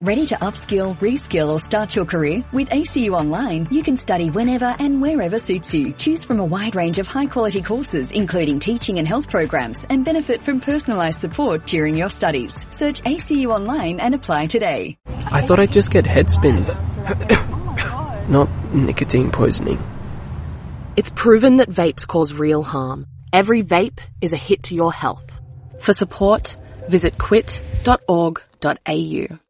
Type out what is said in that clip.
Ready to upskill, reskill or start your career? With ACU Online, you can study whenever and wherever suits you. Choose from a wide range of high-quality courses, including teaching and health programs, and benefit from personalised support during your studies. Search ACU Online and apply today. I thought I'd just get head spins. Not nicotine poisoning. It's proven that vapes cause real harm. Every vape is a hit to your health. For support, visit quit.org.au.